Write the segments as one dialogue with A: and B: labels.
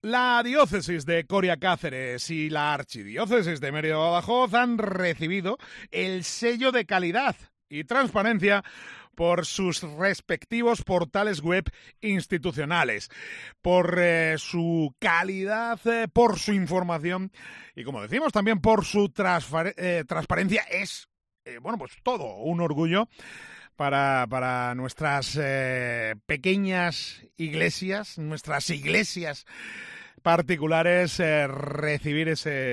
A: La diócesis de Coria Cáceres y la archidiócesis de Mérida-Badajoz han recibido el sello de calidad y transparencia por sus respectivos portales web institucionales, por su calidad, por su información y, como decimos, también por su transparencia. Es, pues todo un orgullo para nuestras pequeñas iglesias, nuestras iglesias particulares, recibir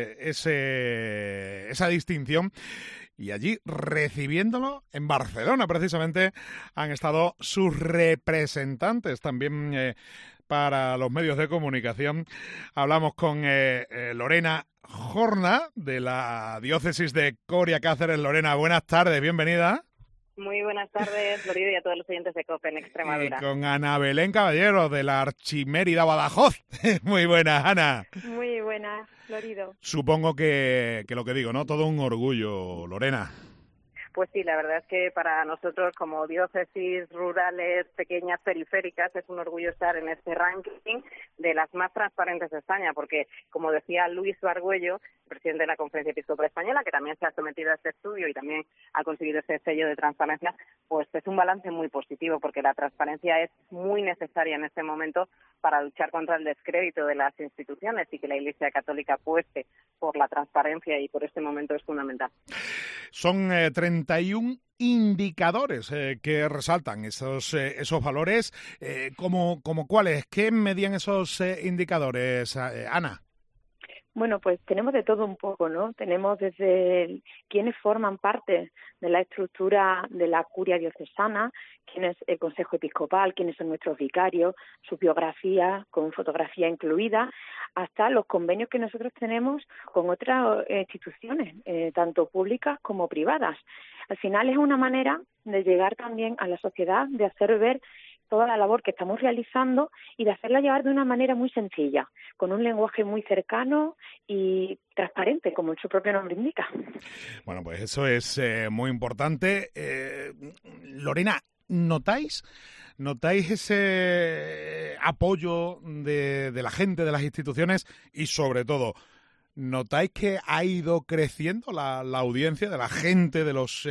A: esa distinción. Y allí, recibiéndolo en Barcelona, precisamente, han estado sus representantes también para los medios de comunicación. Hablamos con Lorena Jorna, de la diócesis de Coria Cáceres. Lorena, buenas tardes, bienvenida.
B: Muy buenas tardes, Florido, y a todos los oyentes de COPE en Extremadura.
A: Y con Ana Belén Caballero, de la Archimérida Badajoz. Muy buenas, Ana.
C: Muy buenas, Florido.
A: Supongo que lo que digo, ¿no? Todo un orgullo, Lorena.
B: Pues sí, la verdad es que para nosotros como diócesis rurales, pequeñas, periféricas, es un orgullo estar en este ranking de las más transparentes de España, porque, como decía Luis Argüello, presidente de la Conferencia Episcopal Española, que también se ha sometido a este estudio y también ha conseguido ese sello de transparencia, pues es un balance muy positivo, porque la transparencia es muy necesaria en este momento para luchar contra el descrédito de las instituciones, y que la Iglesia Católica apueste por la transparencia, y por este momento es fundamental.
A: Son 31 indicadores que resaltan esos valores. ¿Cómo cuáles? ¿Qué medían esos indicadores, Ana?
C: Bueno, pues tenemos de todo un poco, ¿no? Tenemos desde quienes forman parte de la estructura de la curia diocesana, quién es el Consejo Episcopal, quiénes son nuestros vicarios, su biografía con fotografía incluida, hasta los convenios que nosotros tenemos con otras instituciones, tanto públicas como privadas. Al final es una manera de llegar también a la sociedad, de hacer ver toda la labor que estamos realizando y de hacerla llevar de una manera muy sencilla, con un lenguaje muy cercano y transparente, como su propio nombre indica.
A: Bueno, pues eso es muy importante. Lorena, ¿notáis ese apoyo de la gente, de las instituciones y, sobre todo, ¿notáis que ha ido creciendo la audiencia de la gente, de los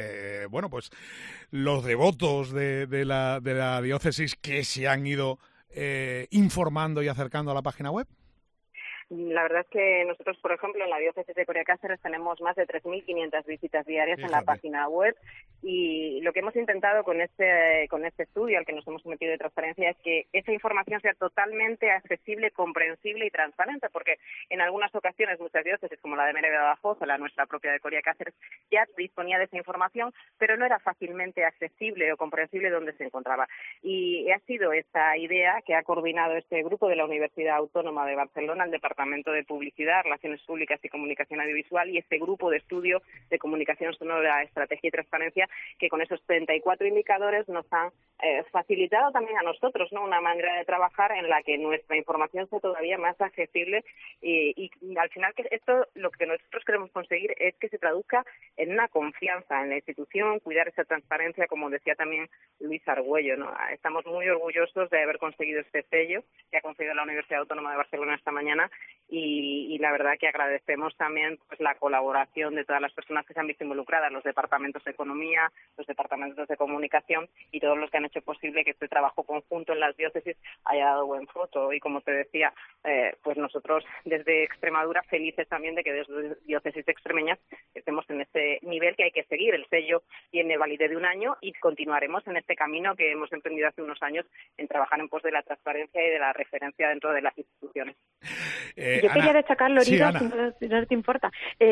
A: los devotos de la diócesis que se han ido informando y acercando a la página web?
B: La verdad es que nosotros, por ejemplo, en la diócesis de Coria Cáceres tenemos más de 3.500 visitas diarias en la página web, y lo que hemos intentado con este estudio al que nos hemos sometido de transparencia es que esa información sea totalmente accesible, comprensible y transparente, porque en algunas ocasiones muchas diócesis, como la de Mérida-Badajoz o la nuestra propia de Coria Cáceres, ya disponía de esa información, pero no era fácilmente accesible o comprensible dónde se encontraba. Y ha sido esta idea que ha coordinado este grupo de la Universidad Autónoma de Barcelona, el Departamento de Publicidad, Relaciones Públicas y Comunicación Audiovisual, y este grupo de estudio de comunicación sonora, estrategia y transparencia, que con esos 34 indicadores nos han facilitado también a nosotros, ¿no?, una manera de trabajar en la que nuestra información sea todavía más accesible, y al final que esto, lo que nosotros queremos conseguir es que se traduzca en una confianza en la institución, cuidar esa transparencia, como decía también Luis Argüello, ¿no? Estamos muy orgullosos de haber conseguido este sello que ha conseguido la Universidad Autónoma de Barcelona esta mañana, y la verdad que agradecemos también pues la colaboración de todas las personas que se han visto involucradas, los departamentos de Economía, los departamentos de Comunicación y todos los que han hecho posible que este trabajo conjunto en las diócesis haya dado buen fruto. Y como te decía, pues nosotros desde Extremadura felices también de que desde diócesis extremeñas estemos en este nivel que hay que seguir. El sello tiene validez de 1 año y continuaremos en este camino que hemos emprendido hace unos años en trabajar en pos de la transparencia y de la referencia dentro de las instituciones.
C: Yo
A: Ana,
C: quería destacar, Lorito,
A: sí,
C: si no te importa,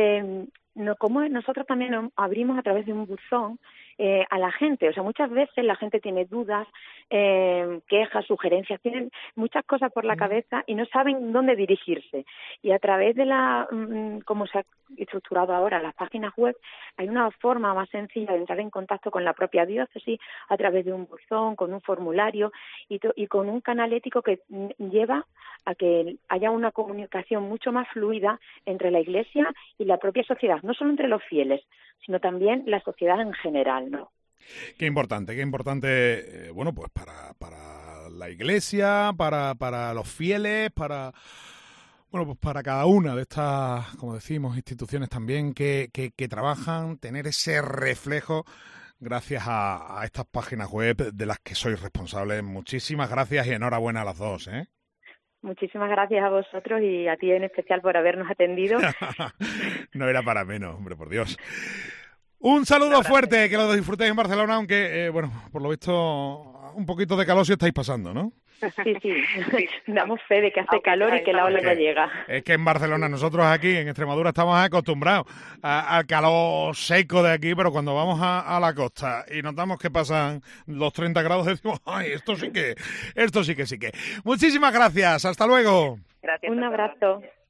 C: como nosotros también abrimos a través de un buzón a la gente. O sea, muchas veces la gente tiene dudas, quejas, sugerencias, tienen muchas cosas por la cabeza y no saben dónde dirigirse. Y a través de cómo se ha estructurado ahora las páginas web, hay una forma más sencilla de entrar en contacto con la propia diócesis a través de un buzón, con un formulario y con un canal ético que lleva a que haya una comunicación mucho más fluida entre la Iglesia y la propia sociedad, no solo entre los fieles, sino también la sociedad en general, ¿no?
A: Qué importante, pues para la Iglesia, para los fieles, bueno, pues para cada una de estas, como decimos, instituciones también que trabajan, tener ese reflejo gracias a estas páginas web de las que sois responsables. Muchísimas gracias y enhorabuena a las dos, ¿eh?
C: Muchísimas gracias a vosotros y a ti en especial por habernos atendido.
A: No era para menos, hombre, por Dios. Un saludo fuerte, que lo disfrutéis en Barcelona, aunque, bueno, por lo visto, un poquito de calor sí estáis pasando, ¿no?
C: Sí. Damos fe de que hace calor y que la ola no llega.
A: Es que en Barcelona, nosotros aquí en Extremadura estamos acostumbrados al calor seco de aquí, pero cuando vamos a la costa y notamos que pasan los 30 grados, decimos, ¡ay, esto sí que. Muchísimas gracias, hasta luego.
B: Gracias.
C: Un abrazo.